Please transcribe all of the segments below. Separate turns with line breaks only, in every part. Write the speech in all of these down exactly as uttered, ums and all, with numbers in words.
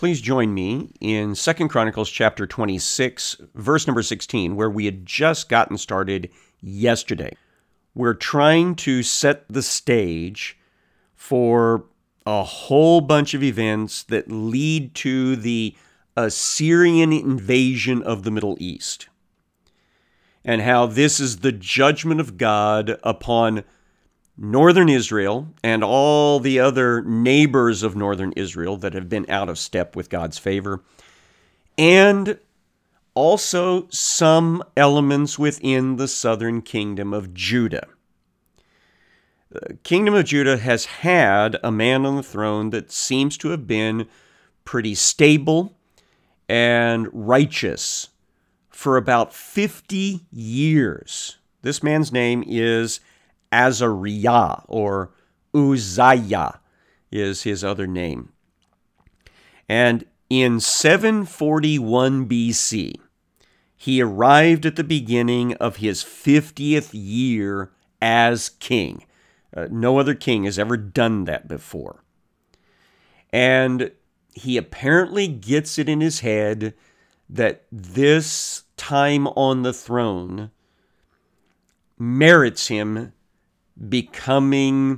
Please join me in Second Chronicles chapter twenty-six, verse number sixteen, where we had just gotten started yesterday. We're trying to set the stage for a whole bunch of events that lead to the Assyrian invasion of the Middle East, and how this is the judgment of God upon northern Israel and all the other neighbors of northern Israel that have been out of step with God's favor, and also some elements within the southern kingdom of Judah. The kingdom of Judah has had a man on the throne that seems to have been pretty stable and righteous for about fifty years. This man's name is Azariah, or Uzziah is his other name. And in seven forty-one B C, he arrived at the beginning of his fiftieth year as king. Uh, no other king has ever done that before. And he apparently gets it in his head that this time on the throne merits him becoming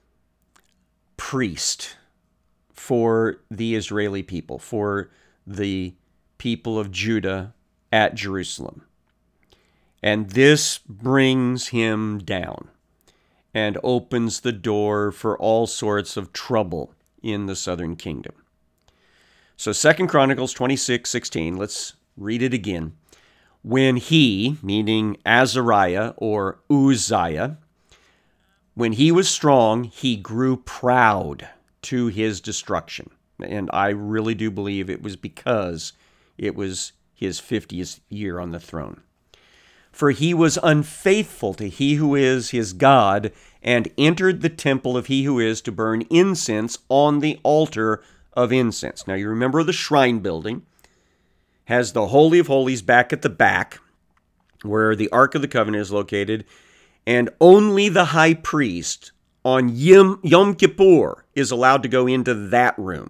priest for the Israeli people, for the people of Judah at Jerusalem. And this brings him down and opens the door for all sorts of trouble in the southern kingdom. So Second Chronicles twenty-six sixteen, let's read it again. When he, meaning Azariah or Uzziah, when he was strong, he grew proud to his destruction. And I really do believe it was because it was his fiftieth year on the throne. For he was unfaithful to he who is his God, and entered the temple of he who is to burn incense on the altar of incense. Now you remember the shrine building has the Holy of Holies back at the back, where the Ark of the Covenant is located, and only the high priest on Yom, Yom Kippur is allowed to go into that room.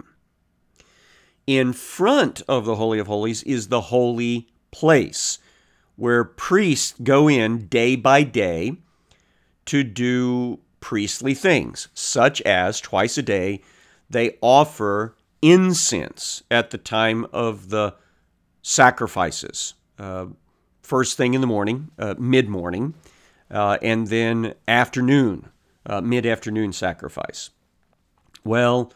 In front of the Holy of Holies is the holy place, where priests go in day by day to do priestly things, such as twice a day they offer incense at the time of the sacrifices, uh, first thing in the morning, uh, mid-morning, uh, and then afternoon, uh, mid-afternoon sacrifice. Well,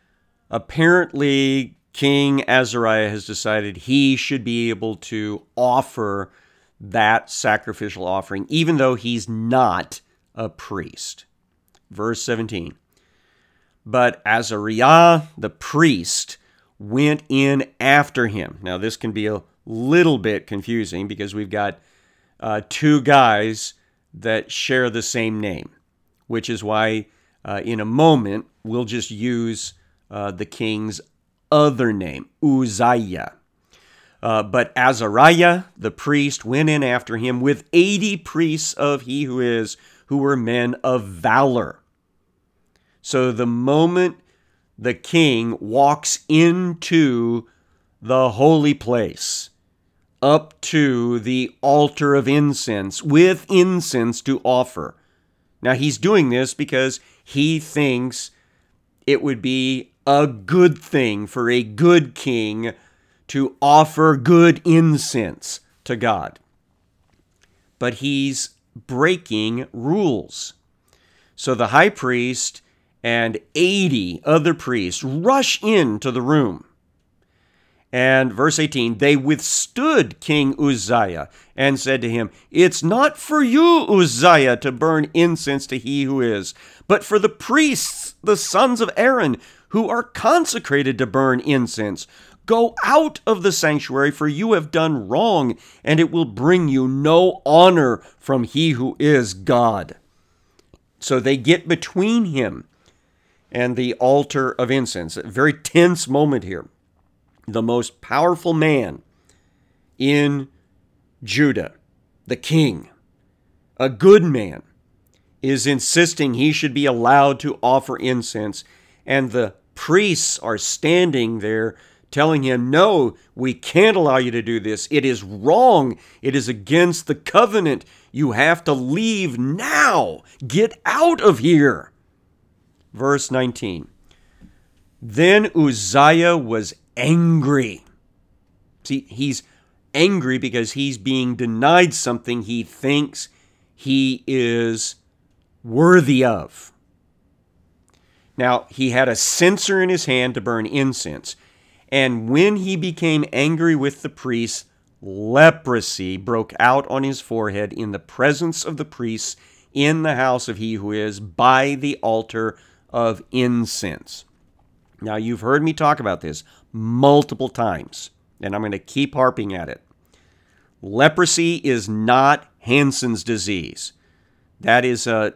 apparently King Azariah has decided he should be able to offer that sacrificial offering, even though he's not a priest. Verse seventeen. But Azariah, the priest, went in after him. Now, this can be a little bit confusing because we've got uh, two guys that share the same name, which is why uh, in a moment we'll just use uh, the king's other name, Uzziah. Uh, but Azariah, the priest, went in after him with eighty priests of he who is, who were men of valor. So the moment the king walks into the holy place, up to the altar of incense, with incense to offer. Now he's doing this because he thinks it would be a good thing for a good king to offer good incense to God. But he's breaking rules. So the high priest and eighty other priests rush into the room. And verse eighteen, they withstood King Uzziah and said to him, "It's not for you, Uzziah, to burn incense to he who is, but for the priests, the sons of Aaron, who are consecrated to burn incense. Go out of the sanctuary, for you have done wrong, and it will bring you no honor from he who is God." So they get between him and the altar of incense. A very tense moment here. The most powerful man in Judah, the king, a good man, is insisting he should be allowed to offer incense, and the priests are standing there telling him, no, we can't allow you to do this. It is wrong. It is against the covenant. You have to leave now. Get out of here. Verse nineteen. Then Uzziah was angry. See, he's angry because he's being denied something he thinks he is worthy of. Now, he had a censer in his hand to burn incense. And when he became angry with the priests, leprosy broke out on his forehead in the presence of the priests in the house of he who is by the altar of incense. Now, you've heard me talk about this multiple times, and I'm going to keep harping at it. Leprosy is not Hansen's disease. That is an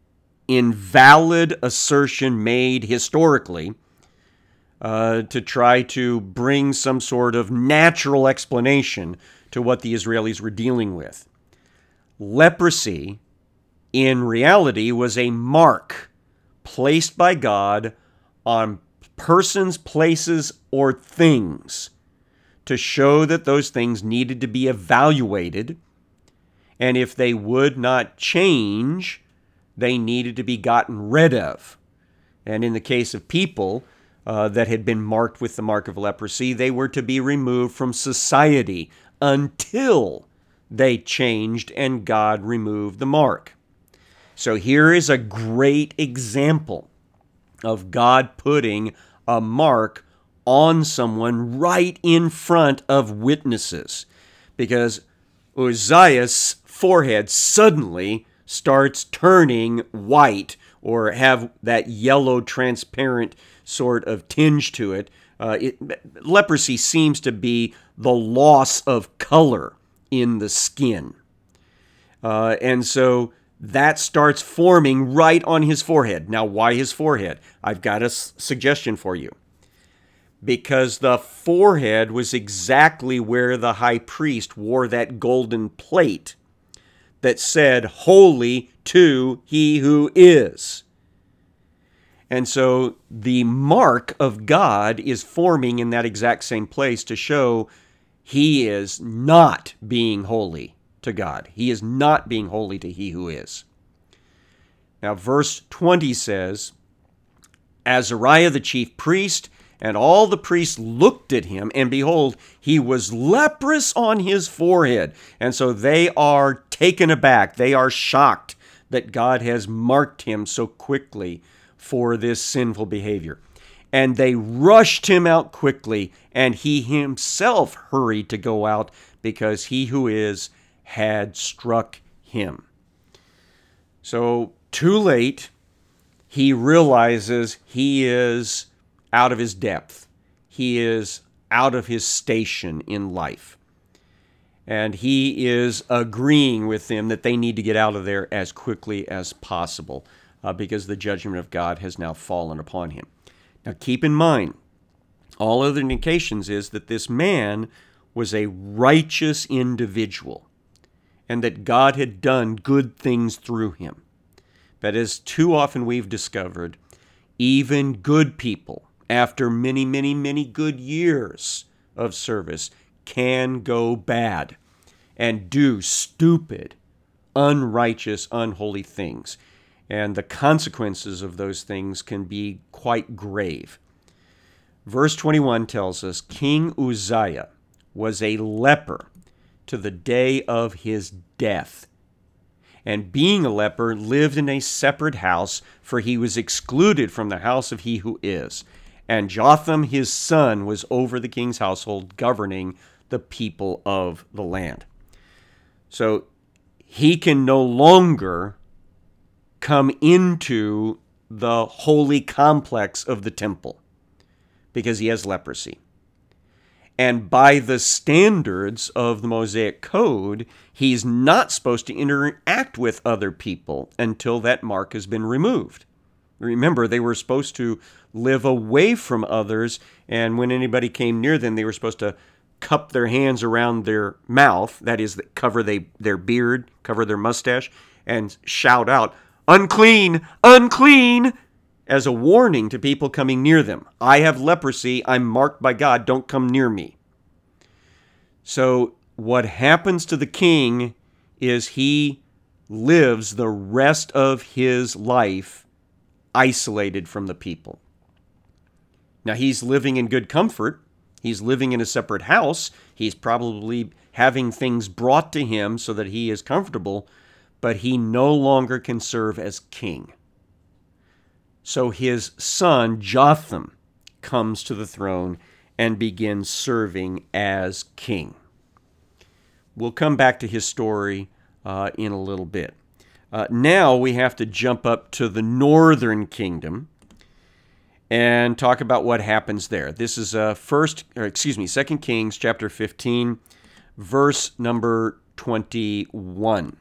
invalid assertion made historically uh, to try to bring some sort of natural explanation to what the Israelis were dealing with. Leprosy, in reality, was a mark placed by God on persons, places, or things to show that those things needed to be evaluated, and if they would not change, they needed to be gotten rid of. And in the case of people uh, that had been marked with the mark of leprosy, they were to be removed from society until they changed and God removed the mark. So here is a great example of God putting a mark on someone right in front of witnesses, because Uzziah's forehead suddenly starts turning white or have that yellow transparent sort of tinge to it. Uh, it. Leprosy seems to be the loss of color in the skin. Uh, and so that starts forming right on his forehead. Now, why his forehead? I've got a s- suggestion for you. Because the forehead was exactly where the high priest wore that golden plate that said, "Holy to he who is." And so the mark of God is forming in that exact same place to show he is not being holy to God. He is not being holy to he who is. Now, verse twenty says, Azariah the chief priest and all the priests looked at him, and behold, he was leprous on his forehead. And so they are taken aback. They are shocked that God has marked him so quickly for this sinful behavior. And they rushed him out quickly, and he himself hurried to go out because he who is had struck him. So too late, he realizes he is out of his depth. He is out of his station in life. And he is agreeing with them that they need to get out of there as quickly as possible uh, because the judgment of God has now fallen upon him. Now keep in mind, all other indications is that this man was a righteous individual and that God had done good things through him. But as too often we've discovered, even good people, after many, many, many good years of service, can go bad and do stupid, unrighteous, unholy things. And the consequences of those things can be quite grave. Verse twenty-one tells us, King Uzziah was a leper to the day of his death. And being a leper, lived in a separate house, for he was excluded from the house of he who is. And Jotham his son was over the king's household, governing the people of the land. So he can no longer come into the holy complex of the temple because he has leprosy. And by the standards of the Mosaic Code, he's not supposed to interact with other people until that mark has been removed. Remember, they were supposed to live away from others, and when anybody came near them, they were supposed to cup their hands around their mouth, that is, cover they, their beard, cover their mustache, and shout out, "Unclean! Unclean!" as a warning to people coming near them. I have leprosy. I'm marked by God. Don't come near me. So what happens to the king is he lives the rest of his life isolated from the people. Now, he's living in good comfort. He's living in a separate house. He's probably having things brought to him so that he is comfortable, but he no longer can serve as king. So his son, Jotham, comes to the throne and begins serving as king. We'll come back to his story uh, in a little bit. Uh, now we have to jump up to the northern kingdom and talk about what happens there. This is uh, first, or excuse me, Second Kings chapter fifteen, verse number twenty-one.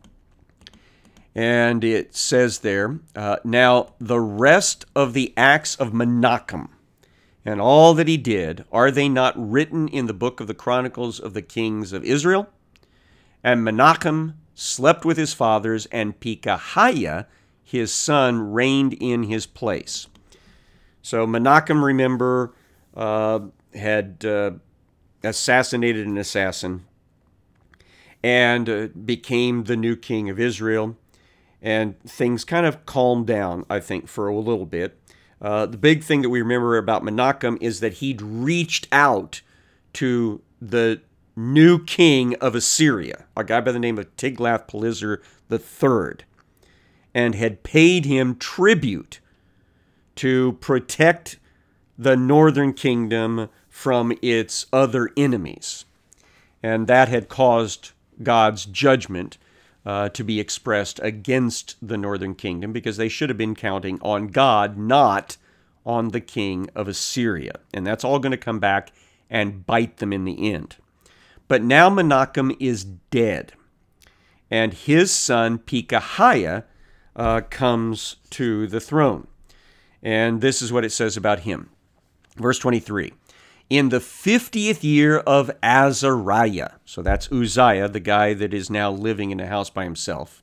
And it says there, uh, now the rest of the acts of Menachem and all that he did, are they not written in the book of the Chronicles of the Kings of Israel? And Menachem slept with his fathers, and Pekahiah, his son, reigned in his place. So Menachem, remember, uh, had uh, assassinated an assassin and uh, became the new king of Israel. And things kind of calmed down, I think, for a little bit. Uh, the big thing that we remember about Menachem is that he'd reached out to the new king of Assyria, a guy by the name of Tiglath-Pileser the third, and had paid him tribute to protect the northern kingdom from its other enemies. And that had caused God's judgment uh, to be expressed against the northern kingdom, because they should have been counting on God, not on the king of Assyria. And that's all going to come back and bite them in the end. But now Menachem is dead, and his son Pekahiah uh, comes to the throne. And this is what it says about him. Verse twenty-three, in the fiftieth year of Azariah, so that's Uzziah, the guy that is now living in a house by himself,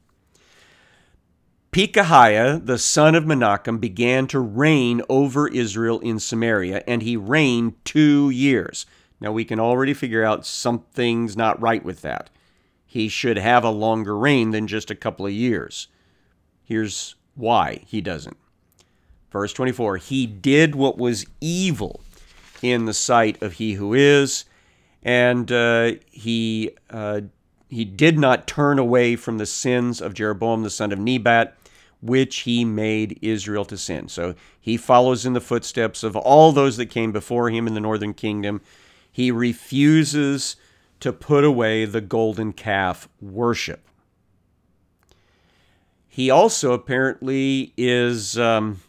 Pekahiah, the son of Menachem, began to reign over Israel in Samaria, and he reigned two years. Now we can already figure out something's not right with that. He should have a longer reign than just a couple of years. Here's why he doesn't. Verse twenty-four, he did what was evil in the sight of he who is, and uh, he uh, he did not turn away from the sins of Jeroboam the son of Nebat, which he made Israel to sin. So he follows in the footsteps of all those that came before him in the northern kingdom. He refuses to put away the golden calf worship. He also apparently is um,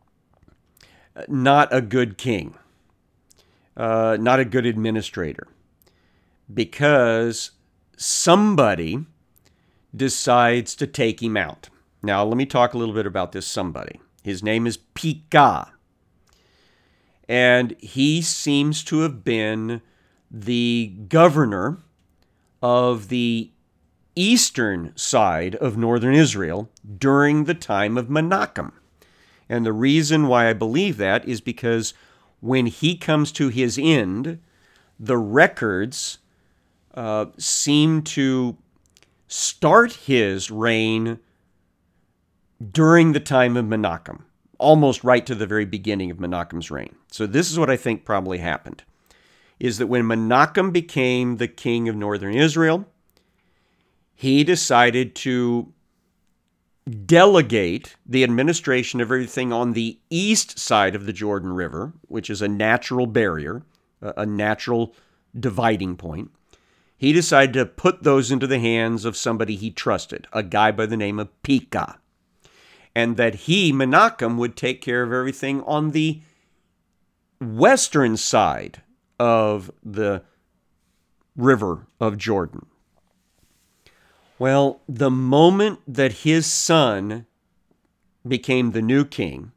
not a good king. Uh, not a good administrator, because somebody decides to take him out. Now, let me talk a little bit about this somebody. His name is Pekah, and he seems to have been the governor of the eastern side of northern Israel during the time of Menachem. And the reason why I believe that is because when he comes to his end, the records uh, seem to start his reign during the time of Menachem, almost right to the very beginning of Menachem's reign. So this is what I think probably happened, is that when Menachem became the king of northern Israel, he decided to delegate the administration of everything on the east side of the Jordan River, which is a natural barrier, a natural dividing point. He decided to put those into the hands of somebody he trusted, a guy by the name of Pekah, and that he, Menachem, would take care of everything on the western side of the river of Jordan. Well, the moment that his son became the new king,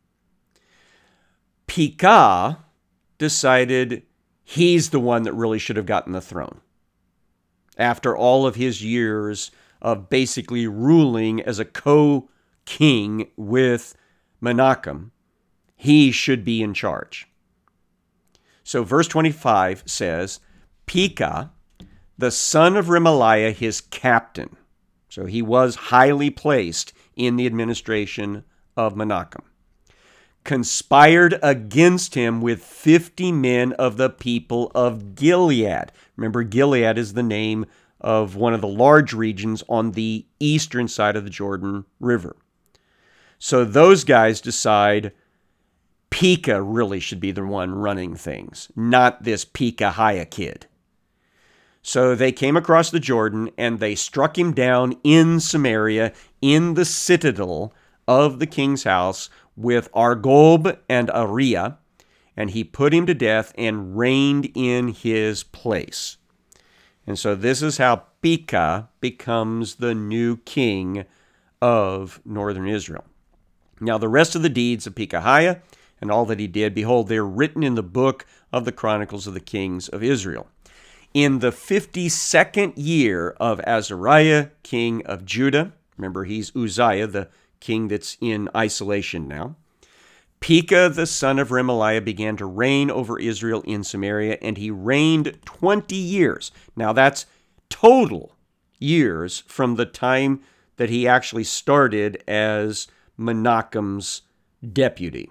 Pekah decided he's the one that really should have gotten the throne. After all of his years of basically ruling as a co-king with Menachem, He should be in charge. So verse twenty-five says, Pekah, the son of Remaliah, his captain. So he was highly placed in the administration of Menachem, conspired against him with fifty men of the people of Gilead. Remember, Gilead is the name of one of the large regions on the eastern side of the Jordan River. So those guys decide Pekah really should be the one running things, not this Pekahiah kid. So they came across the Jordan and they struck him down in Samaria, in the citadel of the king's house, with Argob and Ariah, and he put him to death and reigned in his place. And so this is how Pekah becomes the new king of northern Israel. Now the rest of the deeds of Pekahiah and all that he did, behold, they're written in the book of the Chronicles of the Kings of Israel. In the fifty-second year of Azariah, king of Judah, remember he's Uzziah, the king that's in isolation now, Pekah, the son of Remaliah, began to reign over Israel in Samaria, and he reigned twenty years. Now that's total years from the time that he actually started as Menachem's deputy.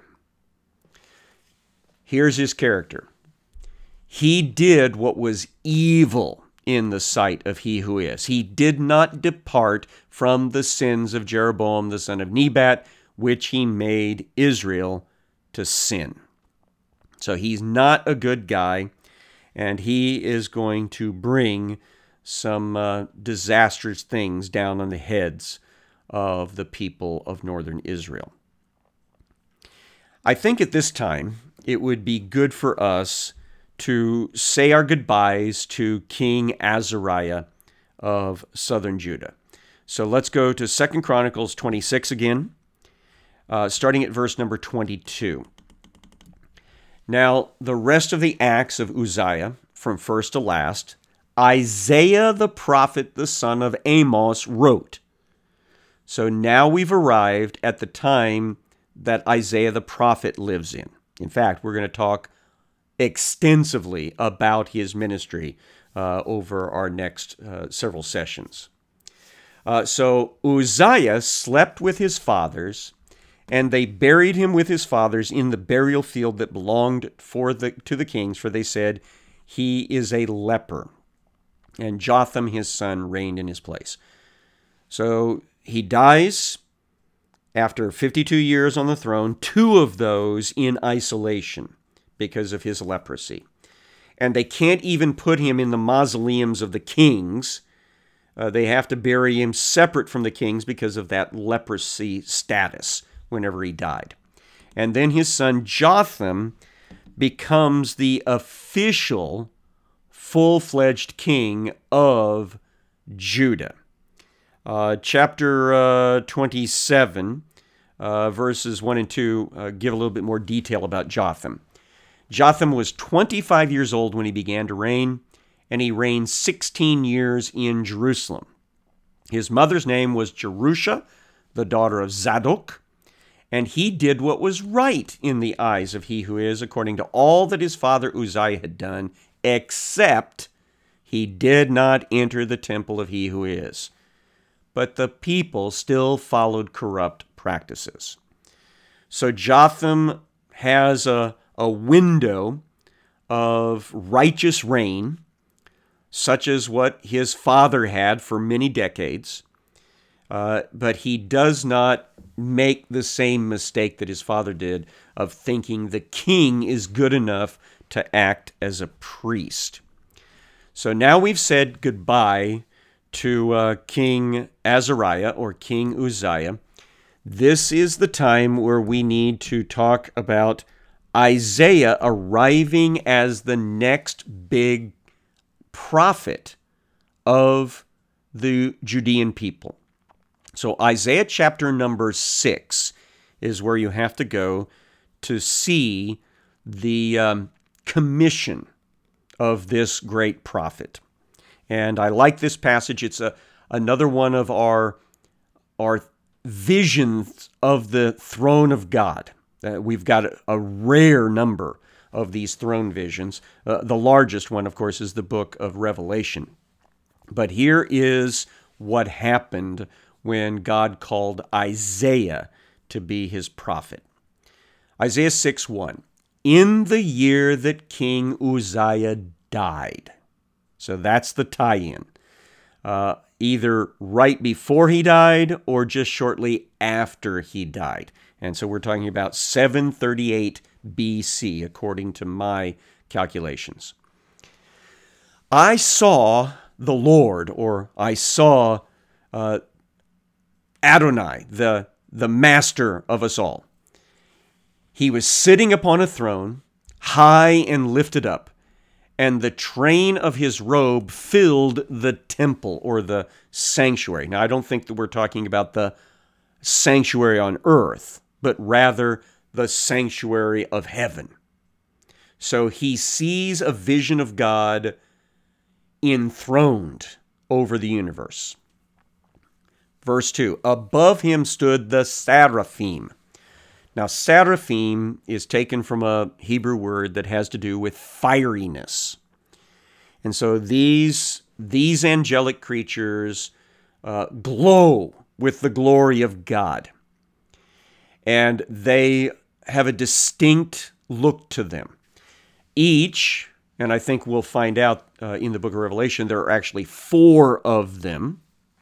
Here's his character. He did what was evil in the sight of he who is. He did not depart from the sins of Jeroboam the son of Nebat, which he made Israel to sin. So he's not a good guy, and he is going to bring some uh, disastrous things down on the heads of the people of northern Israel. I think at this time it would be good for us to say our goodbyes to King Azariah of southern Judah. So let's go to Second Chronicles twenty-six again, uh, starting at verse number twenty-two. Now, the rest of the acts of Uzziah, from first to last, Isaiah the prophet, the son of Amos, wrote. So now we've arrived at the time that Isaiah the prophet lives in. In fact, we're going to talk extensively about his ministry uh, over our next uh, several sessions. Uh, so Uzziah slept with his fathers, and they buried him with his fathers in the burial field that belonged for the to the kings, for they said, he is a leper. And Jotham his son reigned in his place. So he dies after fifty-two years on the throne, two of those in isolation because of his leprosy. And they can't even put him in the mausoleums of the kings. Uh, they have to bury him separate from the kings because of that leprosy status whenever he died. And then his son Jotham becomes the official full-fledged king of Judah. Uh, chapter uh, twenty-seven, uh, verses one and two, uh, give a little bit more detail about Jotham. Jotham was twenty-five years old when he began to reign, and he reigned sixteen years in Jerusalem. His mother's name was Jerusha, the daughter of Zadok, and he did what was right in the eyes of he who is, according to all that his father Uzziah had done, except he did not enter the temple of he who is. But the people still followed corrupt practices. So Jotham has a, a window of righteous reign, such as what his father had for many decades, uh, but he does not make the same mistake that his father did of thinking the king is good enough to act as a priest. So now we've said goodbye to uh, King Azariah or King Uzziah. This is the time where we need to talk about Isaiah arriving as the next big prophet of the Judean people. So Isaiah chapter number six is where you have to go to see the um, commission of this great prophet. And I like this passage. It's a, another one of our, our visions of the throne of God. Uh, we've got a, a rare number of these throne visions. Uh, the largest one, of course, is the book of Revelation. But here is what happened when God called Isaiah to be his prophet. Isaiah six one, in the year that King Uzziah died. So that's the tie-in. Uh, either right before he died or just shortly after he died. And so we're talking about seven thirty-eight B C, according to my calculations. I saw the Lord, or I saw uh, Adonai, the, the master of us all. He was sitting upon a throne, high and lifted up, and the train of his robe filled the temple, or the sanctuary. Now, I don't think that we're talking about the sanctuary on earth, but rather the sanctuary of heaven. So he sees a vision of God enthroned over the universe. Verse two, above him stood the seraphim. Now, seraphim is taken from a Hebrew word that has to do with fieriness. And so these, these angelic creatures uh, glow with the glory of God. And they have a distinct look to them. Each, and I think we'll find out uh, in the book of Revelation, there are actually four of them.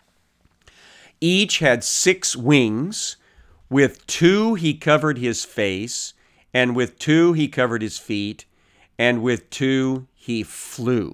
Each had six wings. With two he covered his face, and with two he covered his feet, and with two he flew.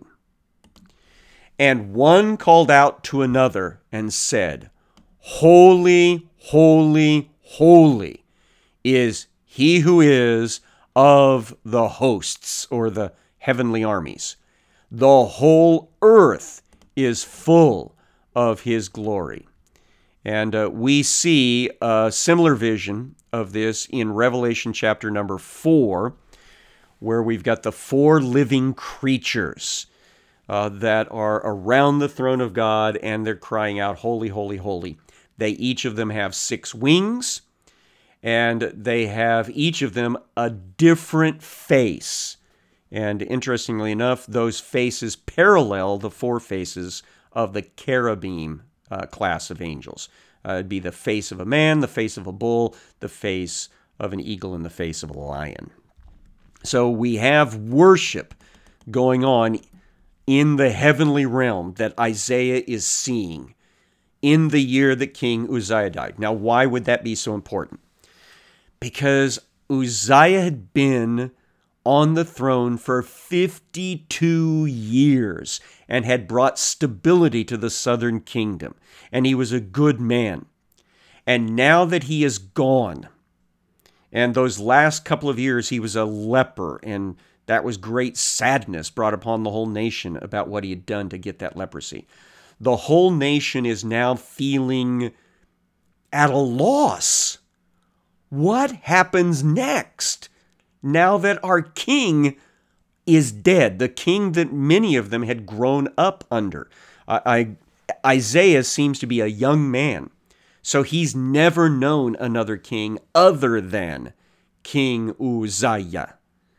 And one called out to another and said, Holy, holy, holy is he who is of the hosts, or the heavenly armies. The whole earth is full of his glory. And uh, we see a similar vision of this in Revelation chapter number four, where we've got the four living creatures uh, that are around the throne of God, and they're crying out, Holy, holy, holy. They each of them have six wings, and they have each of them a different face. And interestingly enough, those faces parallel the four faces of the cherubim Uh, class of angels. Uh, it'd be the face of a man, the face of a bull, the face of an eagle, and the face of a lion. So we have worship going on in the heavenly realm that Isaiah is seeing in the year that King Uzziah died. Now, why would that be so important? Because Uzziah had been on the throne for fifty-two years and had brought stability to the southern kingdom. And he was a good man. And now that he is gone, and those last couple of years he was a leper, and that was great sadness brought upon the whole nation about what he had done to get that leprosy. The whole nation is now feeling at a loss. What happens next? Now that our king is dead, the king that many of them had grown up under. I, I, Isaiah seems to be a young man, so he's never known another king other than King Uzziah.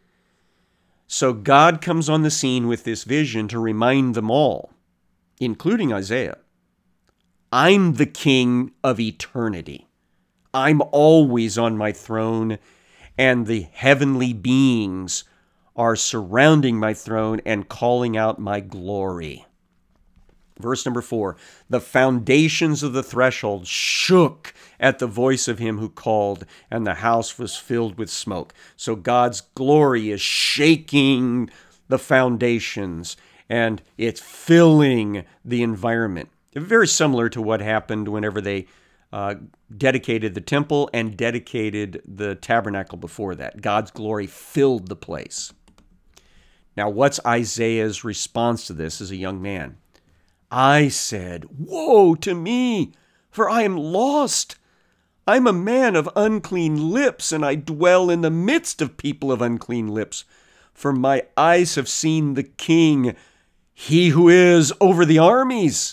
So God comes on the scene with this vision to remind them all, including Isaiah, I'm the king of eternity. I'm always on my throne, and the heavenly beings are surrounding my throne and calling out my glory. Verse number four, the foundations of the threshold shook at the voice of him who called, and the house was filled with smoke. So God's glory is shaking the foundations, and it's filling the environment. Very similar to what happened whenever they uh, dedicated the temple and dedicated the tabernacle before that. God's glory filled the place. Now, what's Isaiah's response to this as a young man? I said, woe to me, for I am lost. I'm a man of unclean lips, and I dwell in the midst of people of unclean lips. For my eyes have seen the King, he who is over the armies.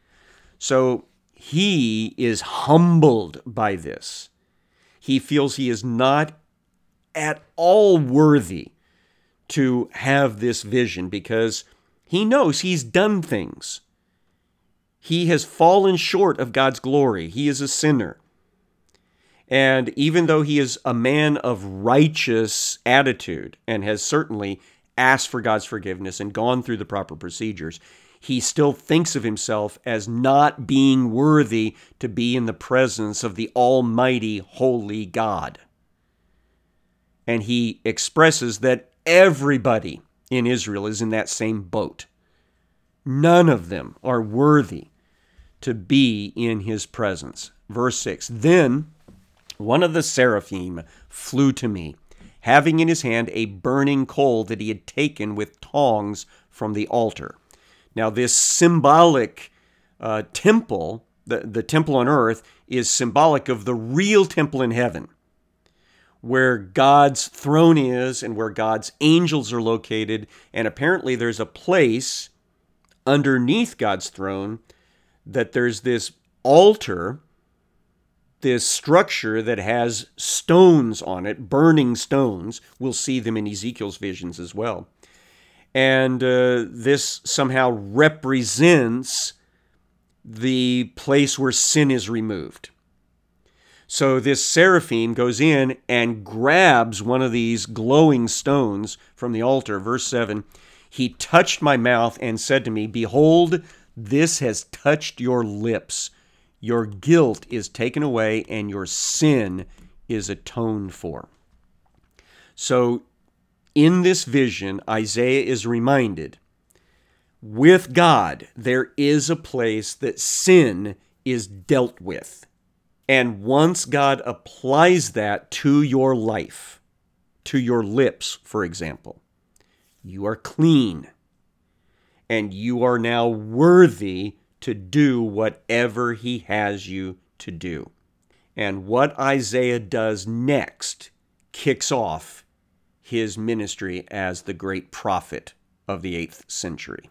So he is humbled by this. He feels he is not at all worthy to have this vision because he knows he's done things. He has fallen short of God's glory. He is a sinner. And even though he is a man of righteous attitude and has certainly asked for God's forgiveness and gone through the proper procedures, he still thinks of himself as not being worthy to be in the presence of the almighty, holy God. And he expresses that everybody in Israel is in that same boat. None of them are worthy to be in his presence. Verse six, then one of the seraphim flew to me, having in his hand a burning coal that he had taken with tongs from the altar. Now this symbolic uh, temple, the, the temple on earth, is symbolic of the real temple in heaven, where God's throne is and where God's angels are located. And apparently there's a place underneath God's throne that there's this altar, this structure that has stones on it, burning stones. We'll see them in Ezekiel's visions as well. And uh, this somehow represents the place where sin is removed. So this seraphim goes in and grabs one of these glowing stones from the altar. Verse seven, he touched my mouth and said to me, behold, this has touched your lips. Your guilt is taken away and your sin is atoned for. So in this vision, Isaiah is reminded, with God, there is a place that sin is dealt with. And once God applies that to your life, to your lips, for example, you are clean. And you are now worthy to do whatever he has you to do. And what Isaiah does next kicks off his ministry as the great prophet of the eighth century.